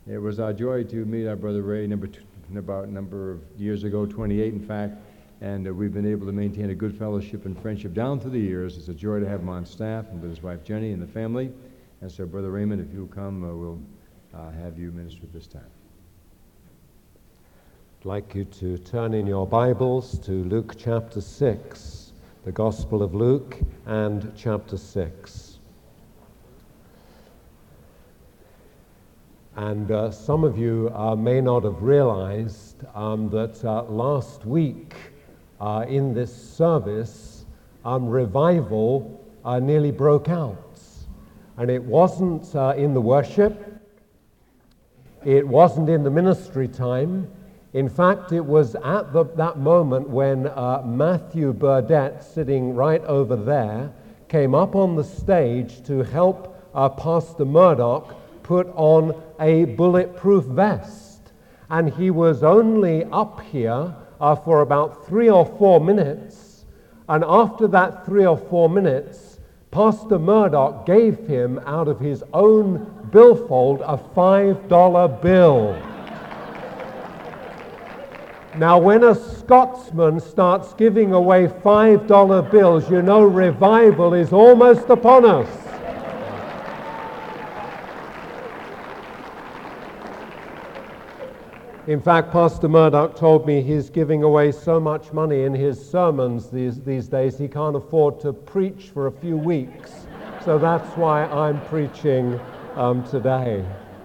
It was our joy to meet our brother Ray about a number of years ago, 28 in fact, and we've been able to maintain a good fellowship and friendship down through the years. It's a joy to have him on staff and with his wife Jenny and the family. And so, Brother Raymond, if you'll come, we'll have you minister at this time. I'd like you to turn in your Bibles to Luke chapter 6, the Gospel of Luke and chapter 6. And some of you may not have realized that last week in this service, revival nearly broke out. And it wasn't in the worship, it wasn't in the ministry time. In fact, it was at that moment when Matthew Burdett, sitting right over there, came up on the stage to help Pastor Murdoch put on a bulletproof vest. And he was only up here for about 3 or 4 minutes. And after that 3 or 4 minutes, Pastor Murdoch gave him, out of his own billfold, a $5 bill. Now, when a Scotsman starts giving away $5 bills, you know revival is almost upon us. In fact, Pastor Murdoch told me he's giving away so much money in his sermons these days he can't afford to preach for a few weeks. So that's why I'm preaching today.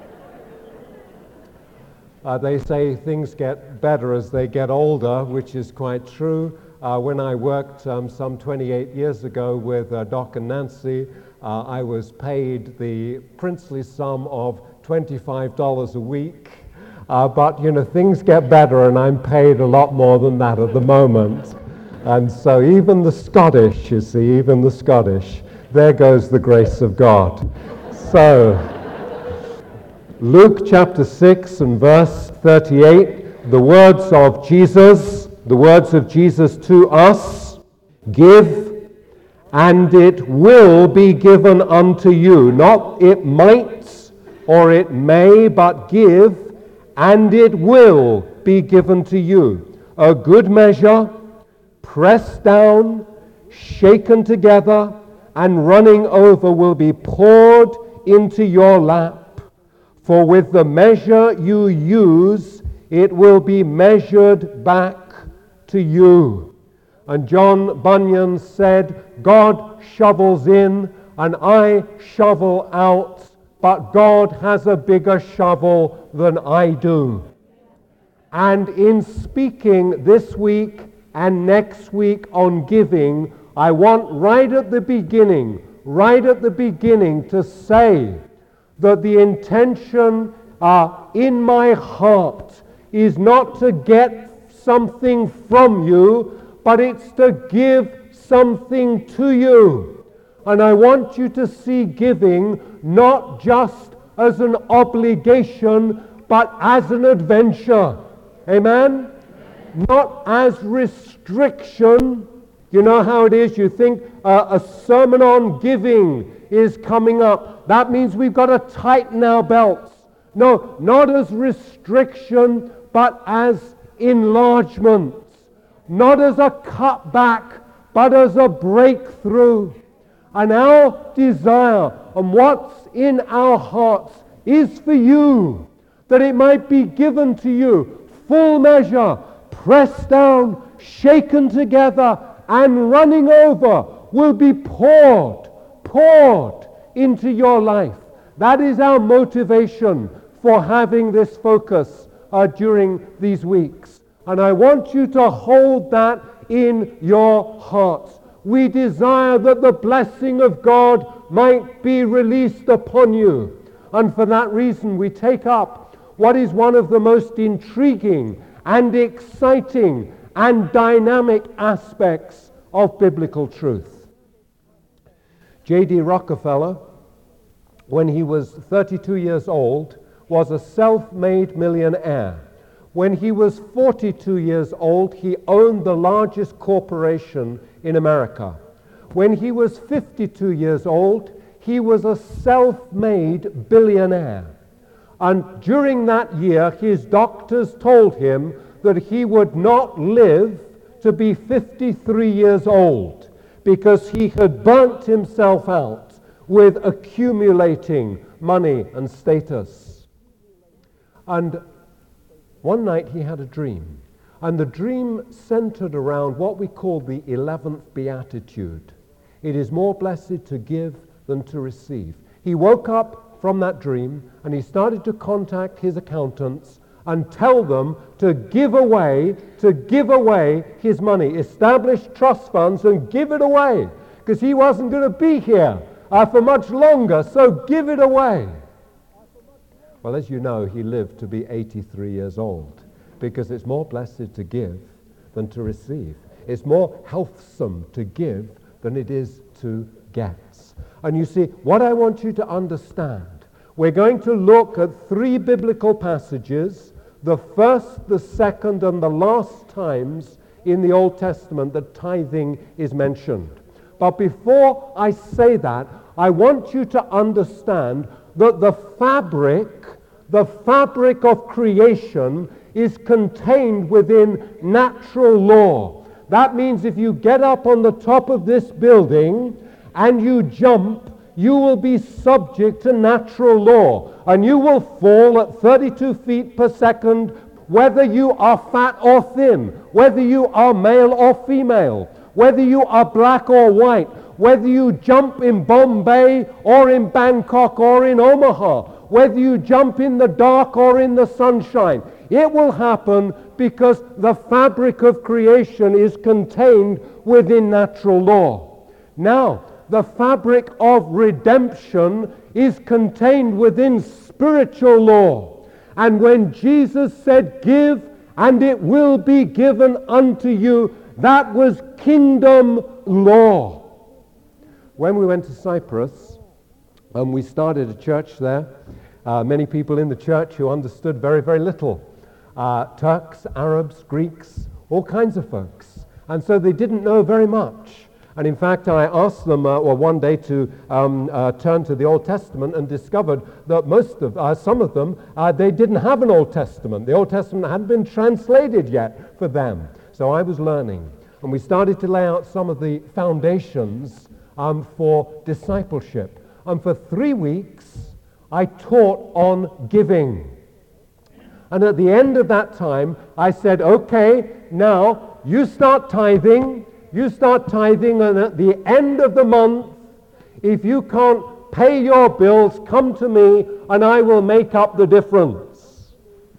They say things get better as they get older, which is quite true. When I worked some 28 years ago with Doc and Nancy, I was paid the princely sum of $25 a week. But, you know, things get better and I'm paid a lot more than that at the moment. And so even the Scottish, you see, even the Scottish, there goes the grace of God. So, Luke chapter 6 and verse 38, the words of Jesus to us, give and it will be given unto you. Not it might or it may, but give and it will be given to you. A good measure, pressed down, shaken together, and running over will be poured into your lap. For with the measure you use, it will be measured back to you. And John Bunyan said, God shovels in and I shovel out, but God has a bigger shovel than I do. And in speaking this week and next week on giving, I want right at the beginning to say that the intention in my heart is not to get something from you, but it's to give something to you. And I want you to see giving not just as an obligation, but as an adventure. Amen? Not as restriction. You know how it is. You think a sermon on giving is coming up. That means we've got to tighten our belts. No, not as restriction, but as enlargement. Not as a cutback, but as a breakthrough. And our desire and what's in our hearts is for you, that it might be given to you, full measure, pressed down, shaken together, and running over will be poured into your life. That is our motivation for having this focus during these weeks. And I want you to hold that in your hearts. We desire that the blessing of God might be released upon you. And for that reason, we take up what is one of the most intriguing and exciting and dynamic aspects of biblical truth. J.D. Rockefeller, when he was 32 years old, was a self-made millionaire. When he was 42 years old, he owned the largest corporation in America. When he was 52 years old, he was a self-made billionaire. And during that year, his doctors told him that he would not live to be 53 years old because he had burnt himself out with accumulating money and status. And one night he had a dream, and the dream centered around what we call the 11th Beatitude. It is more blessed to give than to receive. He woke up from that dream and he started to contact his accountants and tell them to give away his money, establish trust funds and give it away, because he wasn't going to be here for much longer, so give it away. Well, as you know, he lived to be 83 years old, because it's more blessed to give than to receive. It's more healthsome to give than it is to get. And you see, what I want you to understand, we're going to look at 3 biblical passages, the first, the second, and the last times in the Old Testament that tithing is mentioned. But before I say that, I want you to understand that the fabric of creation is contained within natural law. That means if you get up on the top of this building and you jump, you will be subject to natural law, and you will fall at 32 feet per second, whether you are fat or thin, whether you are male or female, whether you are black or white, whether you jump in Bombay or in Bangkok or in Omaha, whether you jump in the dark or in the sunshine. It will happen because the fabric of creation is contained within natural law. Now, the fabric of redemption is contained within spiritual law. And when Jesus said, "Give, and it will be given unto you," that was kingdom law. When we went to Cyprus, and we started a church there, many people in the church who understood very, very little. Turks, Arabs, Greeks, all kinds of folks. And so they didn't know very much. And in fact, I asked them one day to turn to the Old Testament, and discovered that some of them, they didn't have an Old Testament. The Old Testament hadn't been translated yet for them. So I was learning. And we started to lay out some of the foundations for discipleship. And for 3 weeks, I taught on giving. And at the end of that time, I said, okay, now you start tithing, and at the end of the month, if you can't pay your bills, come to me and I will make up the difference.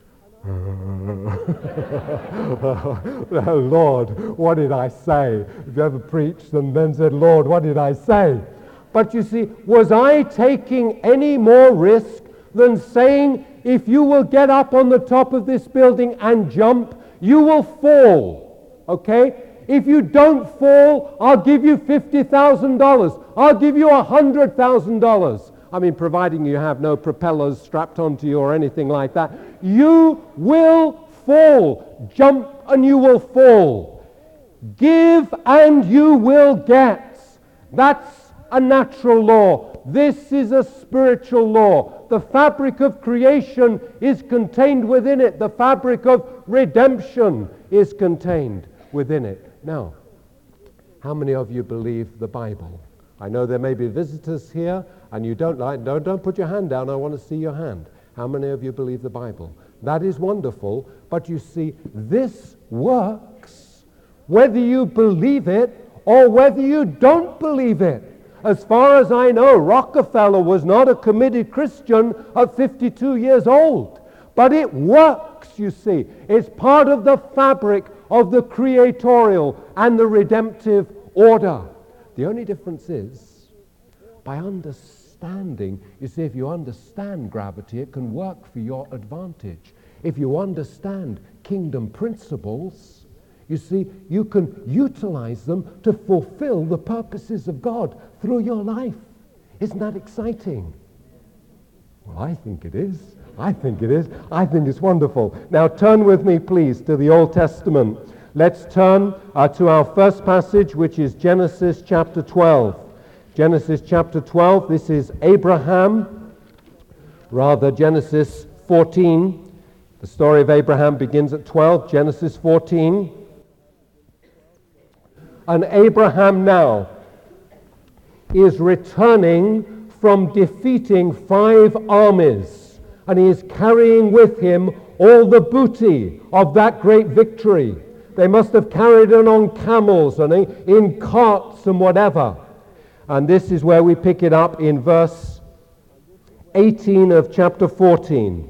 Lord, what did I say? Have you ever preached and then said, Lord, what did I say? But you see, was I taking any more risk than saying, if you will get up on the top of this building and jump, you will fall, okay? If you don't fall, I'll give you $50,000. I'll give you $100,000. I mean, providing you have no propellers strapped onto you or anything like that. You will fall. Jump and you will fall. Give and you will get. That's a natural law. This is a spiritual law. The fabric of creation is contained within it. The fabric of redemption is contained within it. Now, how many of you believe the Bible? I know there may be visitors here, and you don't put your hand down. I want to see your hand. How many of you believe the Bible? That is wonderful, but you see, this works whether you believe it or whether you don't believe it. As far as I know, Rockefeller was not a committed Christian at 52 years old. But it works, you see. It's part of the fabric of the creatorial and the redemptive order. The only difference is, by understanding, you see, if you understand gravity, it can work for your advantage. If you understand kingdom principles, you see, you can utilize them to fulfill the purposes of God through your life. Isn't that exciting? Well, I think it is. I think it is. I think it's wonderful. Now turn with me, please, to the Old Testament. Let's turn to our first passage, which is Genesis chapter 12. Genesis chapter 12, this is Abraham, rather Genesis 14. The story of Abraham begins at 12, Genesis 14. And Abraham now is returning from defeating 5 armies, and he is carrying with him all the booty of that great victory. They must have carried it on camels and in carts and whatever. And this is where we pick it up in verse 18 of chapter 14.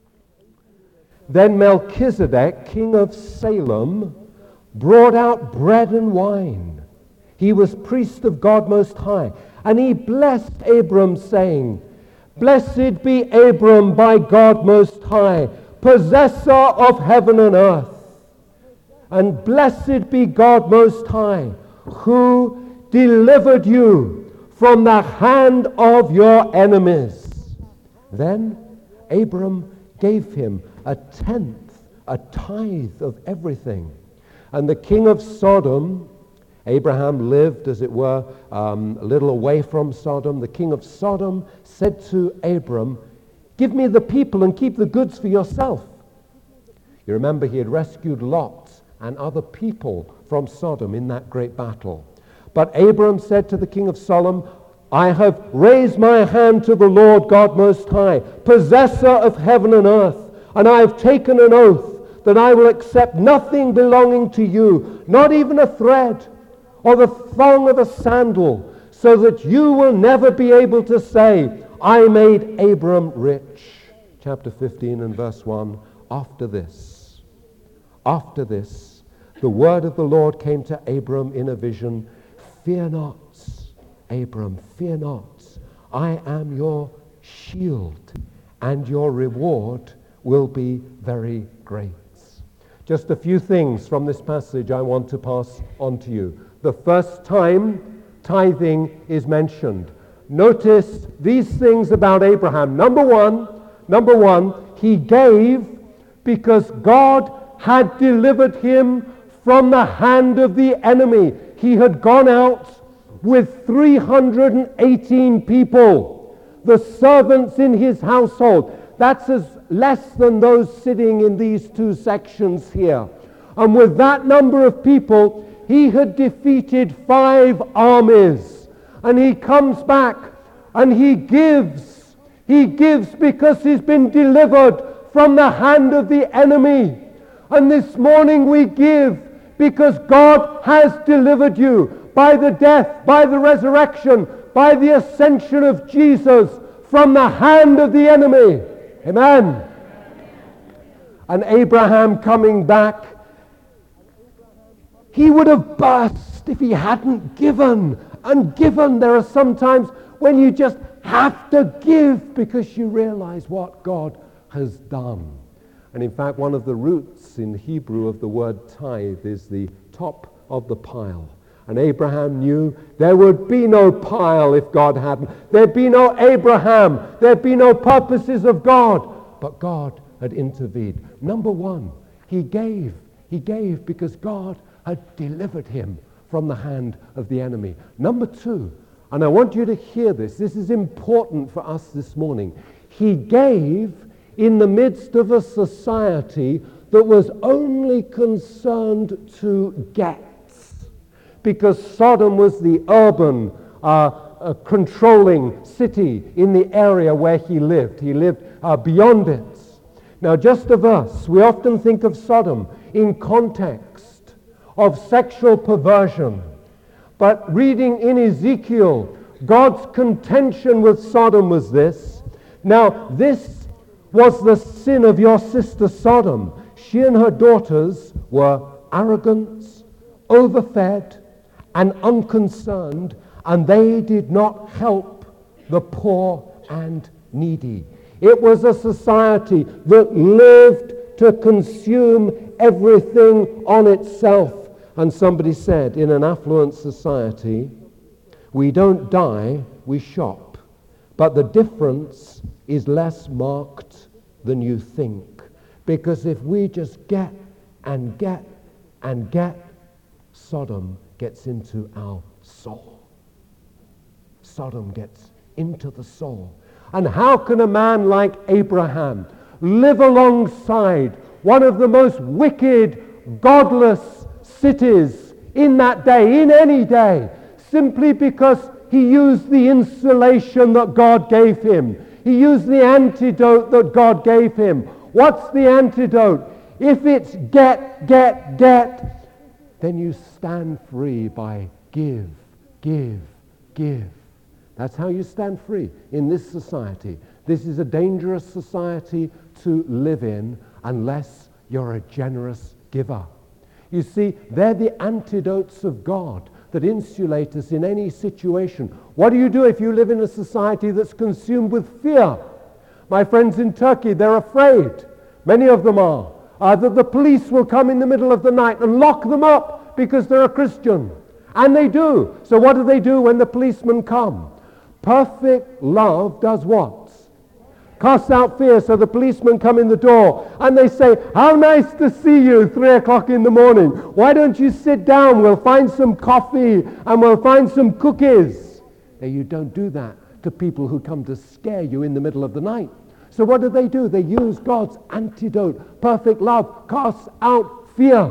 Then Melchizedek, king of Salem, brought out bread and wine. He was priest of God Most High. And he blessed Abram, saying, Blessed be Abram by God Most High, possessor of heaven and earth. And blessed be God Most High, who delivered you from the hand of your enemies. Then Abram gave him a tenth, a tithe of everything. And the king of Sodom, Abraham lived, as it were, a little away from Sodom. The king of Sodom said to Abram, Give me the people and keep the goods for yourself. You remember he had rescued Lot and other people from Sodom in that great battle. But Abram said to the king of Sodom, I have raised my hand to the Lord God Most High, possessor of heaven and earth, and I have taken an oath that I will accept nothing belonging to you, not even a thread or the thong of a sandal, so that you will never be able to say, I made Abram rich. Chapter 15 and verse 1, After this, the word of the Lord came to Abram in a vision, Fear not, Abram, fear not. I am your shield, and your reward will be very great. Just a few things from this passage I want to pass on to you. The first time tithing is mentioned. Notice these things about Abraham. Number one, he gave because God had delivered him from the hand of the enemy. He had gone out with 318 people, the servants in his household. That's less than those sitting in these 2 sections here. And with that number of people, he had defeated 5 armies. And he comes back and he gives. He gives because he's been delivered from the hand of the enemy. And this morning we give because God has delivered you by the death, by the resurrection, by the ascension of Jesus from the hand of the enemy. Amen. And Abraham coming back, he would have burst if he hadn't given. And given, there are some times when you just have to give because you realize what God has done. And in fact, one of the roots in Hebrew of the word tithe is the top of the pile. And Abraham knew there would be no pile if God hadn't. There'd be no Abraham. There'd be no purposes of God. But God had intervened. Number one, he gave. He gave because God had delivered him from the hand of the enemy. Number two, and I want you to hear this. This is important for us this morning. He gave in the midst of a society that was only concerned to get. Because Sodom was the urban, controlling city in the area where he lived. He lived beyond it. Now, just a verse. We often think of Sodom in context of sexual perversion. But reading in Ezekiel, God's contention with Sodom was this. Now, this was the sin of your sister Sodom. She and her daughters were arrogant, overfed, and unconcerned, and they did not help the poor and needy. It was a society that lived to consume everything on itself. And somebody said, in an affluent society, we don't die, we shop. But the difference is less marked than you think. Because if we just get and get and get, Sodom gets into our soul. Sodom gets into the soul. And how can a man like Abraham, live alongside one of the most wicked, godless cities in that day, in any day, simply because he used the insulation that God gave him. He used the antidote that God gave him. What's the antidote? If it's get, then you stand free by give. That's how you stand free in this society. This is a dangerous society to live in unless you're a generous giver. You see, they're the antidotes of God that insulate us in any situation. What do you do if you live in a society that's consumed with fear? My friends in Turkey, they're afraid. Many of them are. That the police will come in the middle of the night and lock them up because they're a Christian. And they do. So what do when the policemen come? Perfect love does what? Casts out fear. So the policemen come in the door and they say, how nice to see you, 3 o'clock in the morning. Why don't you sit down? We'll find some coffee and we'll find some cookies. Now, you don't do that to people who come to scare you in the middle of the night. So what do? They use God's antidote. Perfect love casts out fear.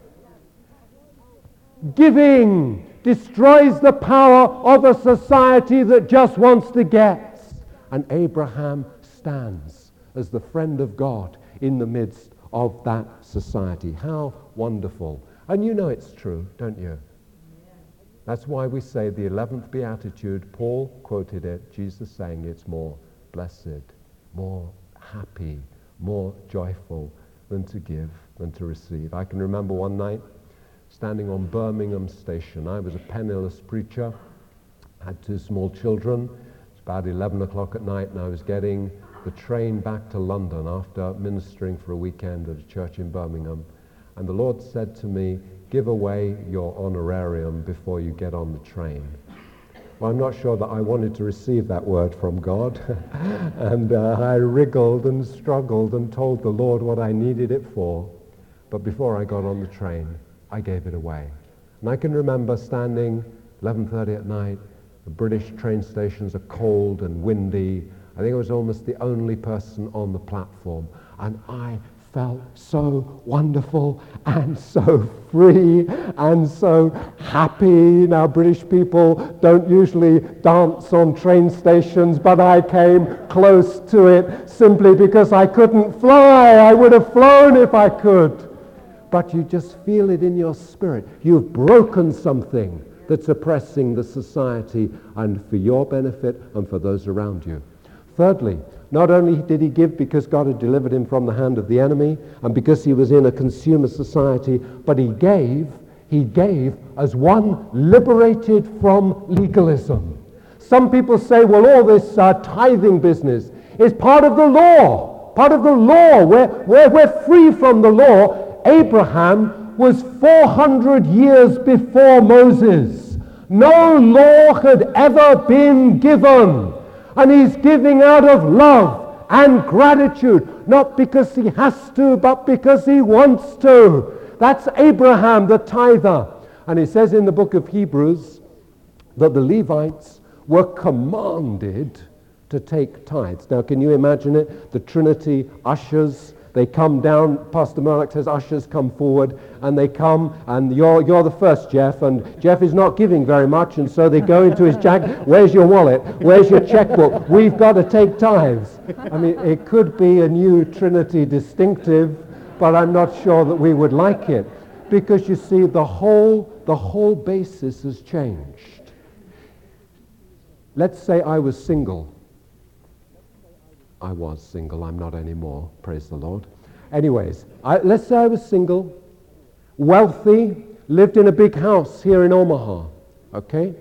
Giving destroys the power of a society that just wants to get. And Abraham stands as the friend of God in the midst of that society. How wonderful. And you know it's true, don't you? That's why we say the 11th Beatitude, Paul quoted it, Jesus saying it's more blessed, more happy, more joyful than to give, than to receive. I can remember one night standing on Birmingham Station. I was a penniless preacher, had 2 small children. It's about 11 o'clock at night and I was getting the train back to London after ministering for a weekend at a church in Birmingham. And the Lord said to me, give away your honorarium before you get on the train. Well, I'm not sure that I wanted to receive that word from God. And I wriggled and struggled and told the Lord what I needed it for. But before I got on the train, I gave it away. And I can remember standing 11:30 at night. The British train stations are cold and windy. I think I was almost the only person on the platform. And I felt so wonderful and so free and so happy. Now, British people don't usually dance on train stations, but I came close to it simply because I couldn't fly. I would have flown if I could. But you just feel it in your spirit. You've broken something that's oppressing the society, and for your benefit and for those around you. Thirdly, not only did he give because God had delivered him from the hand of the enemy and because he was in a consumer society, but he gave as one liberated from legalism. Some people say, well, all this tithing business is part of the law. We're free from the law. Abraham was 400 years before Moses. No law had ever been given. And he's giving out of love and gratitude, not because he has to, but because he wants to. That's Abraham, the tither. And it says in the book of Hebrews that the Levites were commanded to take tithes. Now, can you imagine it? The Trinity ushers, they come down. Pastor Murdoch says, ushers come forward, and they come, and you're the first, Jeff, and Jeff is not giving very much, and so they go into his jacket. Where's your wallet? Where's your checkbook? We've got to take tithes. I mean, it could be a new Trinity distinctive, but I'm not sure that we would like it, because you see, the whole basis has changed. Let's say I was single. I was single, I'm not anymore, praise the Lord. Anyways, let's say I was single, wealthy, lived in a big house here in Omaha, okay?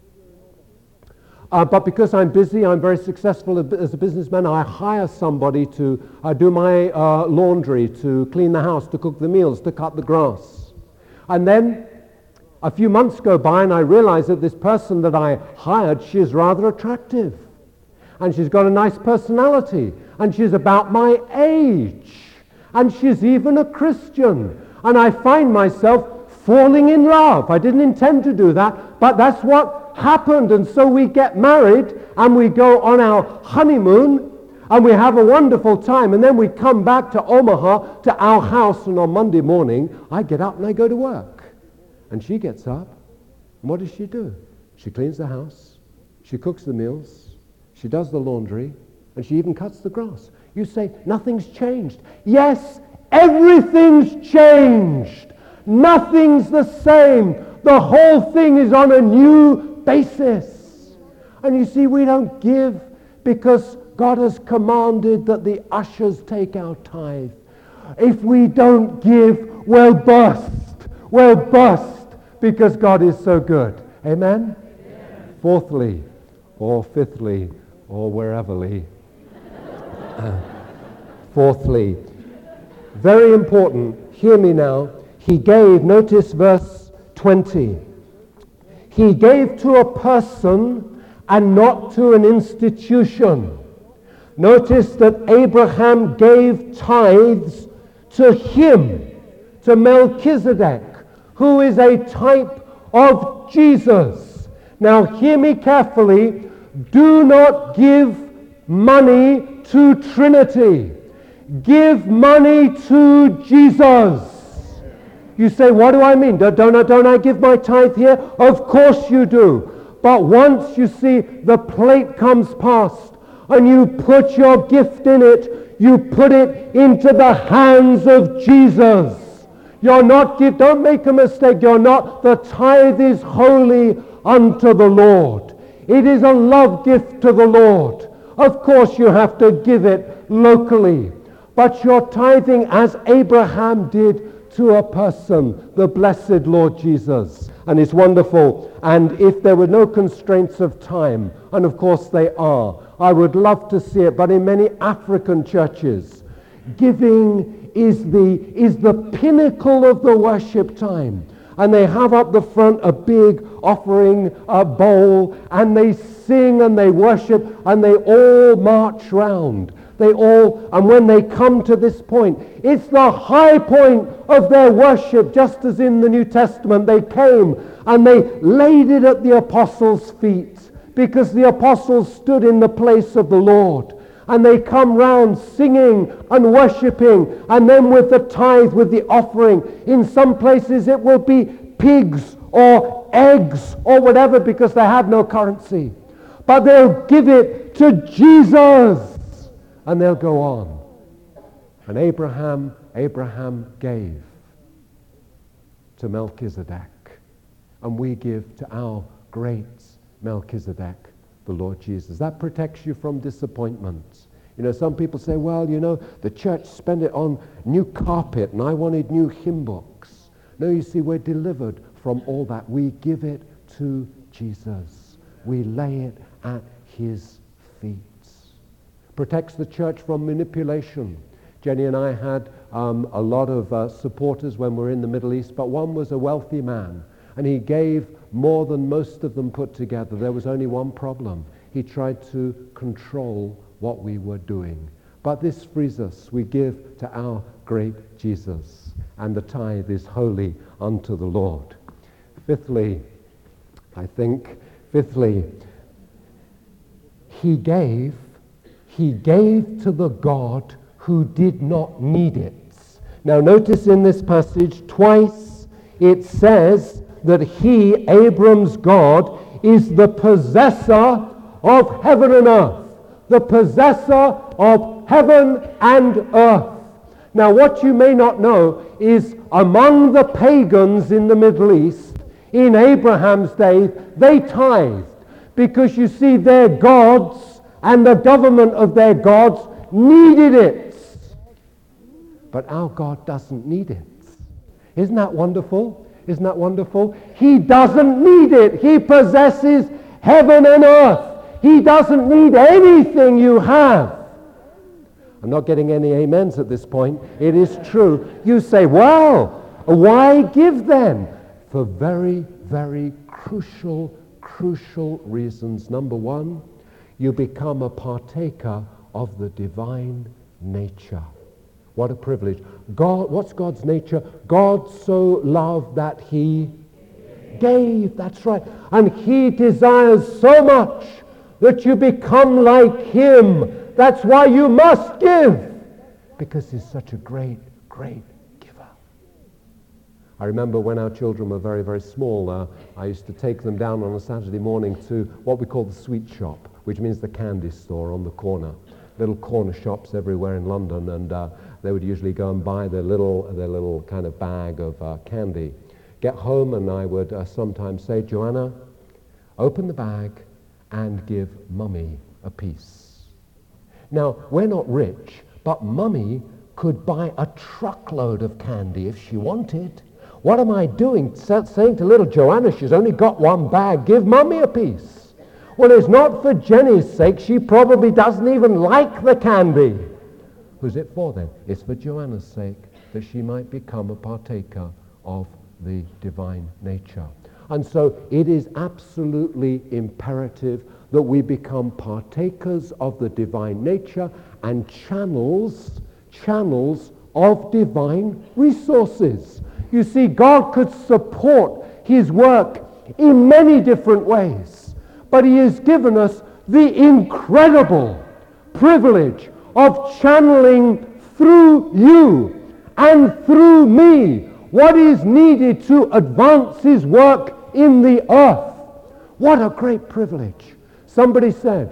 But because I'm busy, I'm very successful as a businessman, I hire somebody to do my laundry, to clean the house, to cook the meals, to cut the grass. And then a few months go by and I realize that this person that I hired, she is rather attractive. And she's got a nice personality, and she's about my age, and she's even a Christian. And I find myself falling in love. I didn't intend to do that, but that's what happened. And so we get married, and we go on our honeymoon, and we have a wonderful time, and then we come back to Omaha, to our house, and on Monday morning, I get up and I go to work. And she gets up, and what does she do? She cleans the house, she cooks the meals, she does the laundry, and she even cuts the grass. You say, nothing's changed. Yes, everything's changed. Nothing's the same. The whole thing is on a new basis. And you see, we don't give because God has commanded that the ushers take our tithe. If we don't give, we'll bust. We'll bust because God is so good. Amen? Amen. Fourthly, or fifthly, or whereverly. Fourthly, very important, hear me now, he gave, notice verse 20, he gave to a person and not to an institution. Notice that Abraham gave tithes to him, to Melchizedek, who is a type of Jesus. Now hear me carefully, do not give money to Trinity. Give money to Jesus. You say, what do I mean? Don't I give my tithe here? Of course you do. But once you see the plate comes past and you put your gift in it, you put it into the hands of Jesus. You're not don't make a mistake, the tithe is holy unto the Lord. It is a love gift to the Lord. Of course you have to give it locally, but you're tithing as Abraham did to a person, the blessed Lord Jesus. And it's wonderful. And if there were no constraints of time, and of course they are, I would love to see it, but in many African churches, giving is the pinnacle of the worship time. And they have up the front a big offering bowl, and they sing and they worship, and they all march round. And when they come to this point, it's the high point of their worship, just as in the New Testament they came and they laid it at the apostles' feet, because the apostles stood in the place of the Lord. And they come round singing and worshipping, and then with the tithe, with the offering. In some places it will be pigs or eggs or whatever, because they have no currency. But they'll give it to Jesus, and they'll go on. And Abraham gave to Melchizedek, and we give to our great Melchizedek, the Lord Jesus. That protects you from disappointment. You know, some people say, well, the church spent it on new carpet and I wanted new hymn books. No, you see, we're delivered from all that. We give it to Jesus. We lay it at his feet. Protects the church from manipulation. Jenny and I had a lot of supporters when we were in the Middle East, but one was a wealthy man, and he gave more than most of them put together. There was only one problem. He tried to control what we were doing. But this frees us. We give to our great Jesus, and the tithe is holy unto the Lord. Fifthly, he gave to the God who did not need it. Now notice in this passage twice it says that he, Abram's God, is the possessor of heaven and earth. The possessor of heaven and earth. Now what you may not know is among the pagans in the Middle East, in Abraham's day, they tithed. Because you see, their gods and the government of their gods needed it. But our God doesn't need it. Isn't that wonderful? Isn't that wonderful? He doesn't need it. He possesses heaven and earth. He doesn't need anything you have. I'm not getting any amens at this point. It is true. You say, well, why give then? For very, very crucial reasons. Number one, you become a partaker of the divine nature. What a privilege. God, what's God's nature? God so loved that he gave. That's right. And he desires so much that you become like him, That's why you must give, because he's such a great, great giver. I remember when our children were very, very small, I used to take them down on a Saturday morning to what we call the sweet shop, which means the candy store on the corner. Little corner shops everywhere in London, and they would usually go and buy their little kind of bag of candy. Get home, and I would sometimes say, Joanna, open the bag and give Mummy a piece. Now, we're not rich, but Mummy could buy a truckload of candy if she wanted. What am I doing? Saying to little Joanna, she's only got one bag, give Mummy a piece. Well, it's not for Jenny's sake. She probably doesn't even like the candy. Who's it for then? It's for Joanna's sake, that she might become a partaker of the divine nature. And so it is absolutely imperative that we become partakers of the divine nature and channels of divine resources. You see, God could support his work in many different ways, but he has given us the incredible privilege of channeling through you and through me what is needed to advance his work in the earth. What a great privilege. Somebody said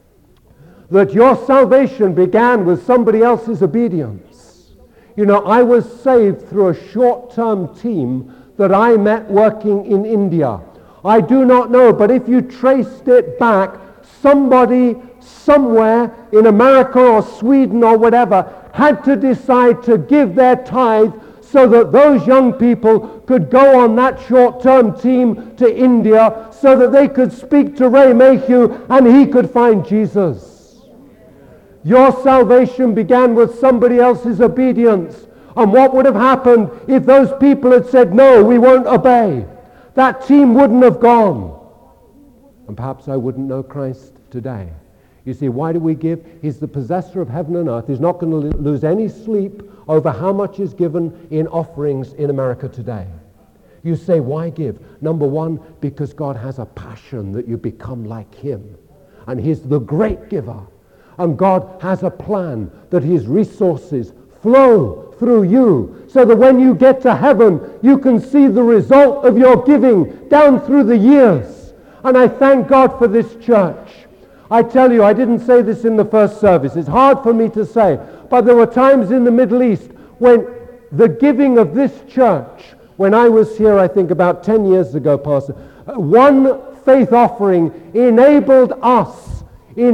that your salvation began with somebody else's obedience. You know, I was saved through a short-term team that I met working in India. I do not know, but if you traced it back, somebody somewhere in America or Sweden or whatever had to decide to give their tithe so that those young people could go on that short-term team to India so that they could speak to Ray Mayhew and he could find Jesus. Your salvation began with somebody else's obedience. And what would have happened if those people had said, no, we won't obey? That team wouldn't have gone. And perhaps I wouldn't know Christ today. You see, why do we give? He's the possessor of heaven and earth. He's not going to lose any sleep over how much is given in offerings in America today. You say, why give? Number one, because God has a passion that you become like him. And he's the great giver. And God has a plan that his resources flow through you so that when you get to heaven, you can see the result of your giving down through the years. And I thank God for this church. I tell you, I didn't say this in the first service. It's hard for me to say. But there were times in the Middle East when the giving of this church, when I was here, I think about 10 years ago, Pastor, one faith offering enabled us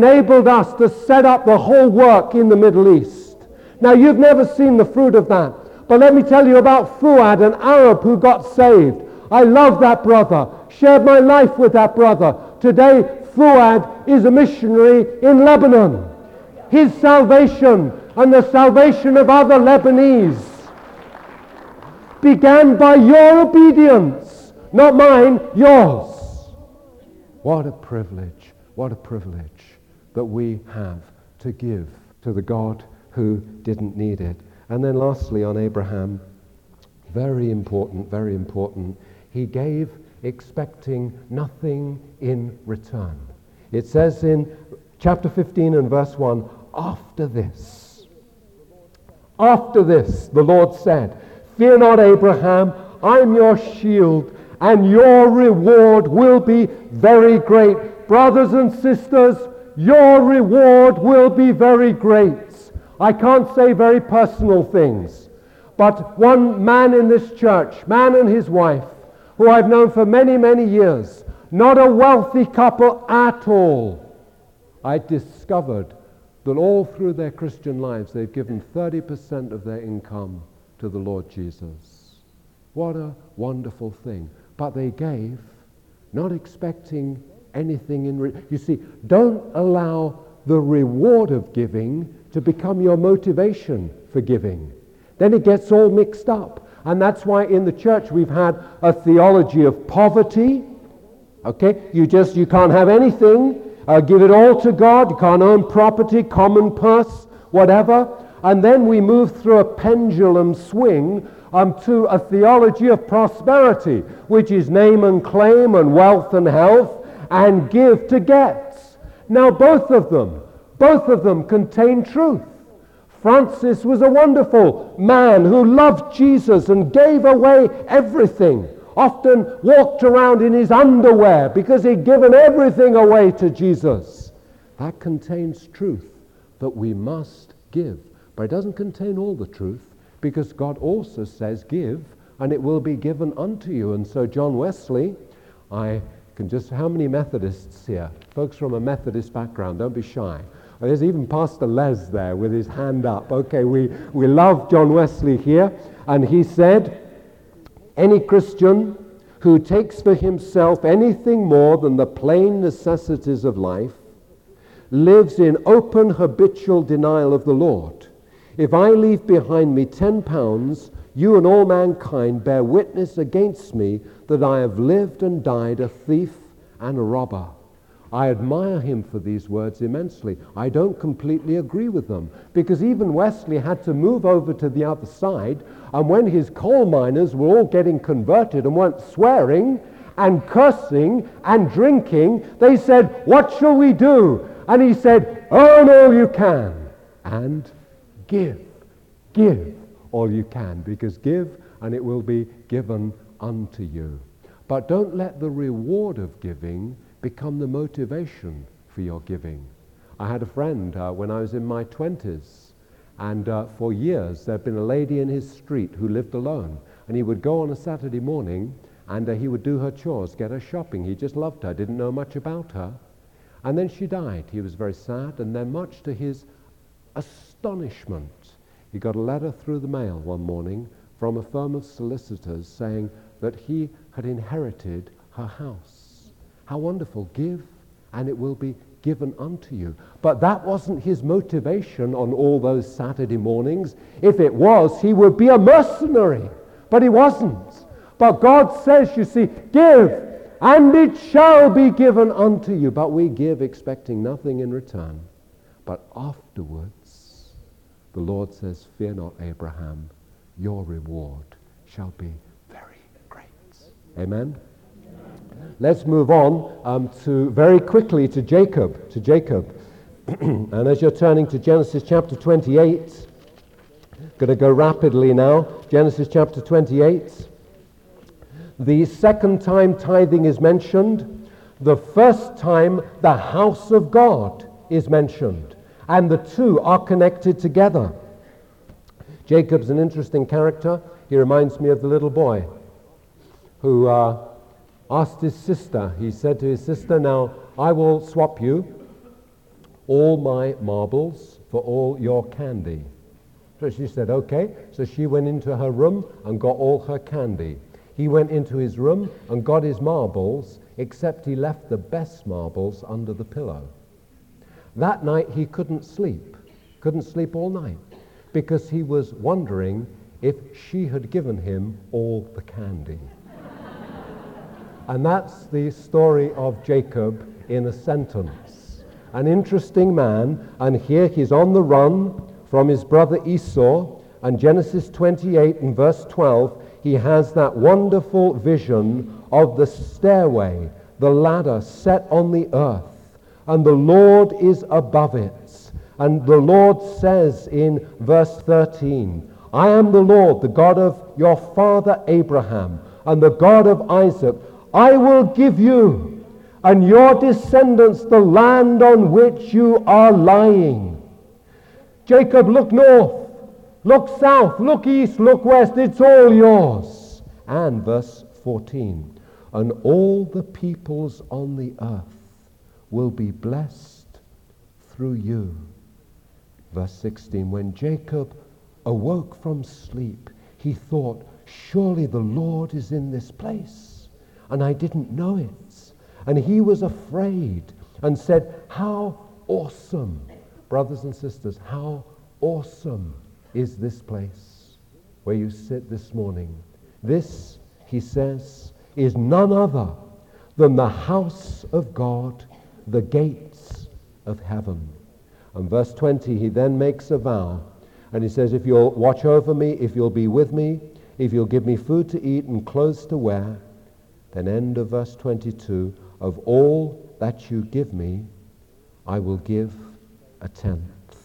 to set up the whole work in the Middle East. Now, you've never seen the fruit of that. But let me tell you about Fuad, an Arab who got saved. I love that brother. Shared my life with that brother. Today, Fuad is a missionary in Lebanon. His salvation and the salvation of other Lebanese began by your obedience. Not mine, yours. What a privilege that we have to give to the God who didn't need it. And then lastly on Abraham, very important, he gave expecting nothing in return. It says in chapter 15 and verse 1, after this, the Lord said, fear not, Abraham, I'm your shield, and your reward will be very great. Brothers and sisters, your reward will be very great. I can't say very personal things, but one man in this church, man and his wife, who I've known for many, many years, not a wealthy couple at all, I discovered that all through their Christian lives they've given 30% of their income to the Lord Jesus. What a wonderful thing. But they gave, not expecting anything in you see, don't allow the reward of giving to become your motivation for giving. Then it gets all mixed up. And that's why in the church we've had a theology of poverty. Okay, you can't have anything. Give it all to God. You can't own property, common purse, whatever. And then we move through a pendulum swing to a theology of prosperity, which is name and claim and wealth and health and give to get. Now both of them Both of them contain truth. Francis was a wonderful man who loved Jesus and gave away everything, often walked around in his underwear because he'd given everything away to Jesus. That contains truth that we must give. But it doesn't contain all the truth, because God also says, give, and it will be given unto you. And so John Wesley, how many Methodists here? Folks from a Methodist background, don't be shy. There's even Pastor Les there with his hand up. Okay, we love John Wesley here. And he said, any Christian who takes for himself anything more than the plain necessities of life lives in open habitual denial of the Lord. If I leave behind me 10 pounds, you and all mankind bear witness against me that I have lived and died a thief and a robber. I admire him for these words immensely. I don't completely agree with them, because even Wesley had to move over to the other side, and when his coal miners were all getting converted and weren't swearing and cursing and drinking, they said, what shall we do? And he said, earn all you can and give all you can, because give and it will be given unto you. But don't let the reward of giving become the motivation for your giving. I had a friend when I was in my 20s, and for years there'd been a lady in his street who lived alone, and he would go on a Saturday morning and he would do her chores, get her shopping. He just loved her, didn't know much about her. And then she died. He was very sad, and then much to his astonishment, he got a letter through the mail one morning from a firm of solicitors saying that he had inherited her house. How wonderful. Give, and it will be given unto you. But that wasn't his motivation on all those Saturday mornings. If it was, he would be a mercenary. But he wasn't. But God says, you see, give, and it shall be given unto you. But we give expecting nothing in return. But afterwards, the Lord says, fear not, Abraham, your reward shall be very great. Amen? Let's move on very quickly to Jacob. And as you're turning to Genesis chapter 28, going to go rapidly now. Genesis chapter 28. The second time tithing is mentioned. The first time the house of God is mentioned. And the two are connected together. Jacob's an interesting character. He reminds me of the little boy who asked his sister. He said to his sister, now I will swap you all my marbles for all your candy. So she said, okay. So she went into her room and got all her candy. He went into his room and got his marbles, except he left the best marbles under the pillow. That night he couldn't sleep all night, because he was wondering if she had given him all the candy. And that's the story of Jacob in a sentence. An interesting man, and here he's on the run from his brother Esau, and Genesis 28 and verse 12, he has that wonderful vision of the stairway, the ladder set on the earth, and the Lord is above it. And the Lord says in verse 13, I am the Lord, the God of your father Abraham, and the God of Isaac. I will give you and your descendants the land on which you are lying. Jacob, look north, look south, look east, look west, it's all yours. And verse 14, and all the peoples on the earth will be blessed through you. Verse 16, when Jacob awoke from sleep, he thought, surely the Lord is in this place, and I didn't know it. And he was afraid and said, how awesome, brothers and sisters, how awesome is this place where you sit this morning. This, he says, is none other than the house of God, the gates of heaven. And verse 20, he then makes a vow, and he says, if you'll watch over me, if you'll be with me, if you'll give me food to eat and clothes to wear, then end of verse 22, of all that you give me, I will give a tenth.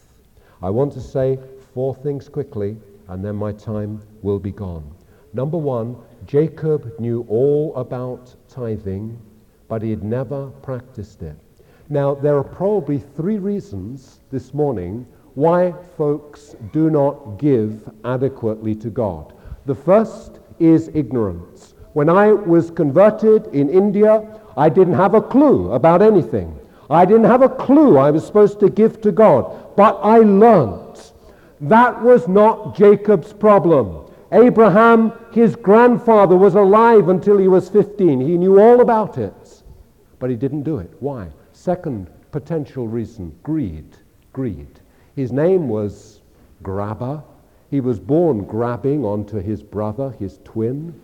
I want to say 4 things quickly, and then my time will be gone. Number 1, Jacob knew all about tithing, but he had never practiced it. Now, there are probably 3 reasons this morning why folks do not give adequately to God. The first is ignorance. When I was converted in India, I didn't have a clue about anything. I didn't have a clue I was supposed to give to God, but I learnt. That was not Jacob's problem. Abraham, his grandfather, was alive until he was 15. He knew all about it, but he didn't do it. Why? Second potential reason, greed. Greed. His name was Grabber. He was born grabbing onto his brother, his twin.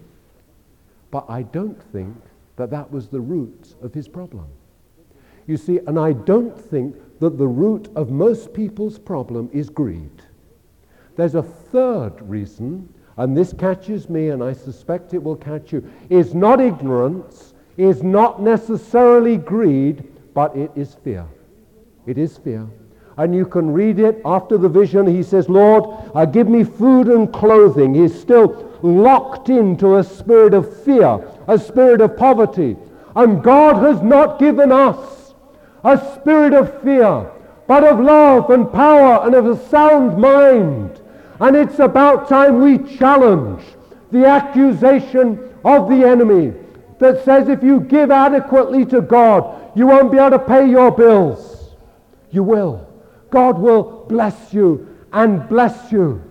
But I don't think that was the root of his problem. You see, and I don't think that the root of most people's problem is greed. There's a third reason, and this catches me, and I suspect it will catch you. It's not ignorance, it's not necessarily greed, but it is fear. It is fear. And you can read it after the vision. He says, Lord, give me food and clothing. He's still locked into a spirit of fear, a spirit of poverty. And God has not given us a spirit of fear, but of love and power and of a sound mind. And it's about time we challenge the accusation of the enemy that says if you give adequately to God, you won't be able to pay your bills. You will. God will bless you and bless you.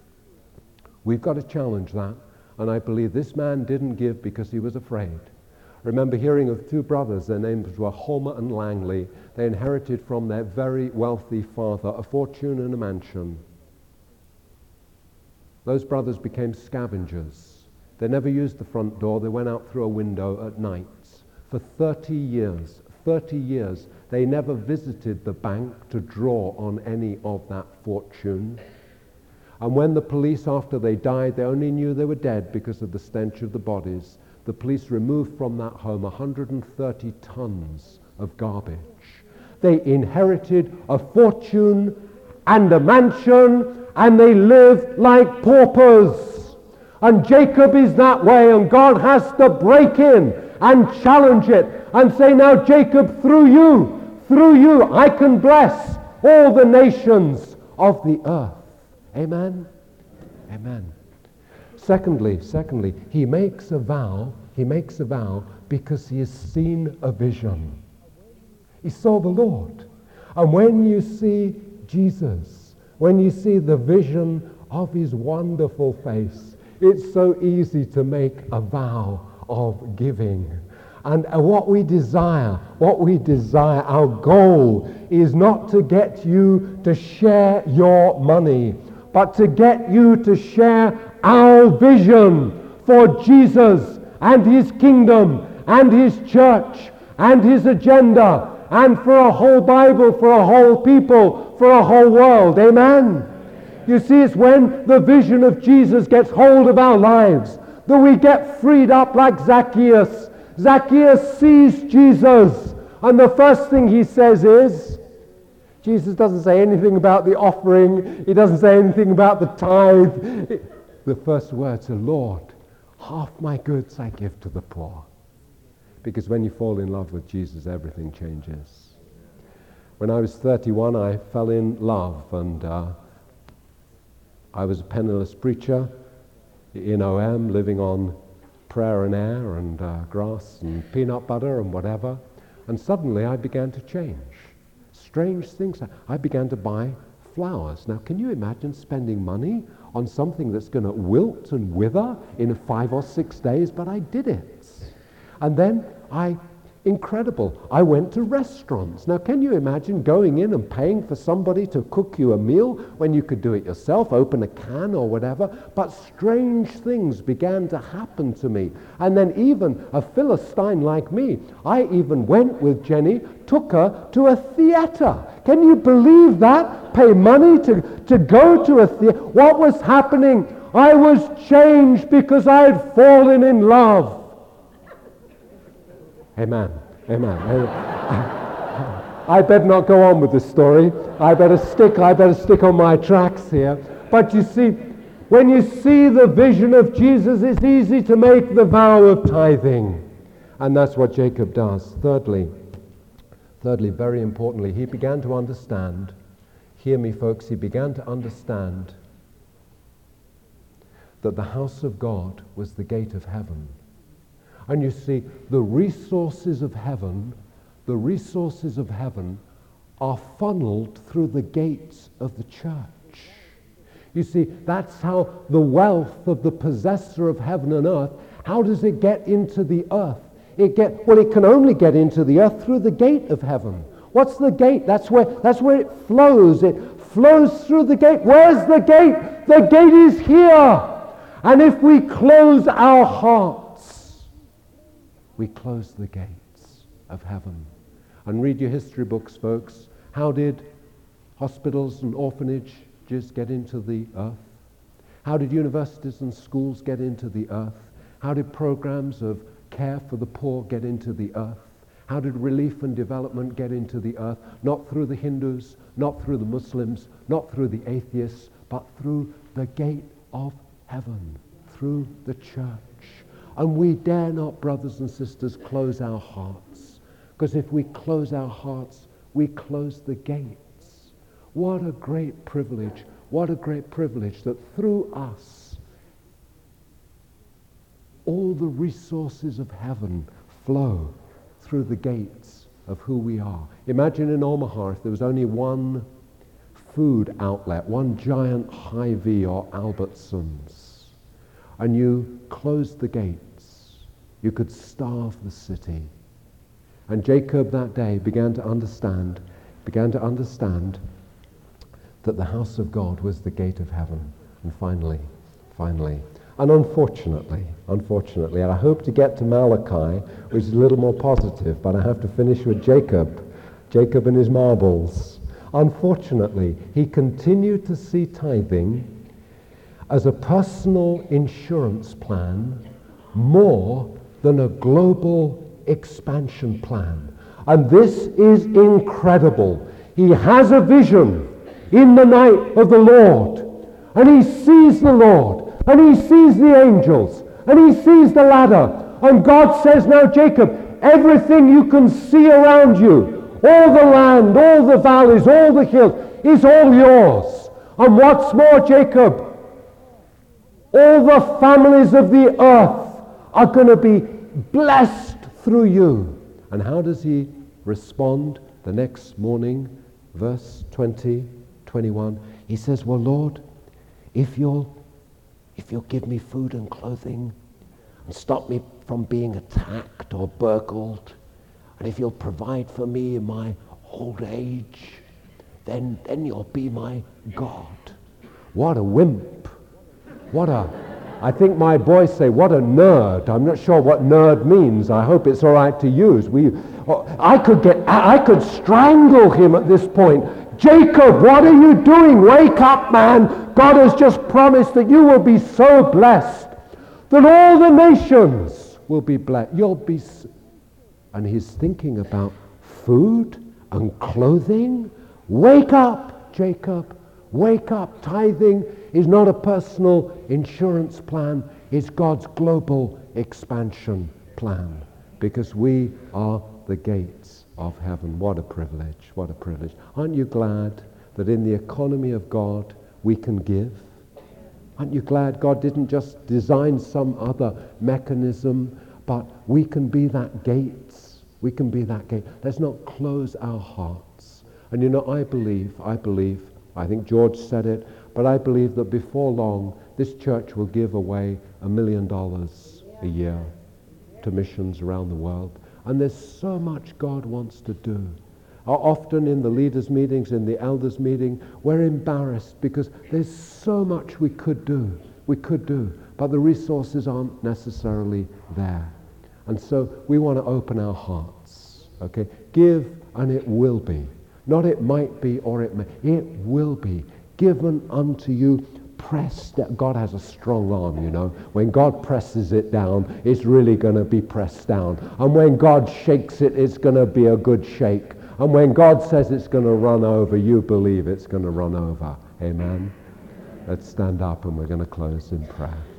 We've got to challenge that. And I believe this man didn't give because he was afraid. I remember hearing of 2 brothers. Their names were Homer and Langley. They inherited from their very wealthy father a fortune and a mansion. Those brothers became scavengers. They never used the front door. They went out through a window at night. For 30 years, they never visited the bank to draw on any of that fortune. And when the police, after they died, they only knew they were dead because of the stench of the bodies. The police removed from that home 130 tons of garbage. They inherited a fortune and a mansion, and they lived like paupers. And Jacob is that way, and God has to break in and challenge it and say, now Jacob, through you, I can bless all the nations of the earth. Amen? Amen. Secondly, he makes a vow because he has seen a vision. He saw the Lord. And when you see Jesus, when you see the vision of his wonderful face, it's so easy to make a vow of giving. And what we desire, our goal is not to get you to share your money, but to get you to share our vision for Jesus and his kingdom and his church and his agenda and for a whole Bible, for a whole people, for a whole world. Amen? You see, it's when the vision of Jesus gets hold of our lives that we get freed up like Zacchaeus. Zacchaeus sees Jesus, and the first thing he says is, Jesus doesn't say anything about the offering, he doesn't say anything about the tithe. The first words are, Lord, half my goods I give to the poor. Because when you fall in love with Jesus, everything changes. When I was 31, I fell in love, and I was a penniless preacher in OM, living on prayer and air and grass and peanut butter and whatever. And suddenly I began to change. Strange things. I began to buy flowers. Now, can you imagine spending money on something that's going to wilt and wither in 5 or 6 days? But I did it. And then incredible, I went to restaurants. Now, can you imagine going in and paying for somebody to cook you a meal when you could do it yourself, open a can or whatever? But strange things began to happen to me. And then even a Philistine like me, I even went with Jenny, took her to a theater. Can you believe that? Pay money to go to a theater. What was happening? I was changed because I had fallen in love. Amen. Amen. I better not go on with this story. I better stick on my tracks here. But you see, when you see the vision of Jesus, it's easy to make the vow of tithing. And that's what Jacob does. Thirdly, very importantly, he began to understand, hear me folks, he began to understand that the house of God was the gate of heaven. And you see, the resources of heaven are funneled through the gates of the church. You see, that's how the wealth of the possessor of heaven and earth, how does it get into the earth? It can only get into the earth through the gate of heaven. What's the gate? That's where it flows. It flows through the gate. Where's the gate? The gate is here. And if we close our hearts, we close the gates of heaven. And read your history books, folks. How did hospitals and orphanages get into the earth? How did universities and schools get into the earth? How did programs of care for the poor get into the earth? How did relief and development get into the earth? Not through the Hindus, not through the Muslims, not through the atheists, but through the gate of heaven, through the church. And we dare not, brothers and sisters, close our hearts. Because if we close our hearts, we close the gates. What a great privilege that through us, all the resources of heaven flow through the gates of who we are. Imagine in Omaha if there was only one food outlet, one giant Hy-Vee or Albertsons, and you closed the gates, you could starve the city. And Jacob that day began to understand that the house of God was the gate of heaven. And finally, and unfortunately, and I hope to get to Malachi, which is a little more positive, but I have to finish with Jacob and his marbles. Unfortunately, he continued to see tithing as a personal insurance plan more than a global expansion plan. And this is incredible. He has a vision in the night of the Lord, and he sees the Lord, and he sees the angels, and he sees the ladder, and God says, now Jacob, everything you can see around you, all the land, all the valleys, all the hills, is all yours. And what's more, Jacob, all the families of the earth are going to be blessed through you. And how does he respond the next morning? Verse 20, 21. He says, well, Lord, if you'll give me food and clothing and stop me from being attacked or burgled, and if you'll provide for me in my old age, then you'll be my God. What a wimp. I think my boys say, what a nerd. I'm not sure what nerd means. I hope it's all right to use. I could strangle him at this point. Jacob, what are you doing? Wake up, man. God has just promised that you will be so blessed that all the nations will be blessed. And he's thinking about food and clothing. Wake up, Jacob. Wake up. Tithing is not a personal insurance plan. It's God's global expansion plan. Because we are the gates of heaven. What a privilege. What a privilege. Aren't you glad that in the economy of God we can give? Aren't you glad God didn't just design some other mechanism, but we can be that gate. We can be that gate. Let's not close our hearts. And you know, I believe, I think George said it, but I believe that before long, this church will give away $1 million a year to missions around the world. And there's so much God wants to do. Often in the leaders' meetings, in the elders' meeting, we're embarrassed because there's so much we could do, but the resources aren't necessarily there. And so we want to open our hearts, okay? Give and it will be. Not it might be or it may. It will be given unto you. Pressed. God has a strong arm, you know. When God presses it down, it's really going to be pressed down. And when God shakes it, it's going to be a good shake. And when God says it's going to run over, you believe it's going to run over. Amen? Let's stand up and we're going to close in prayer.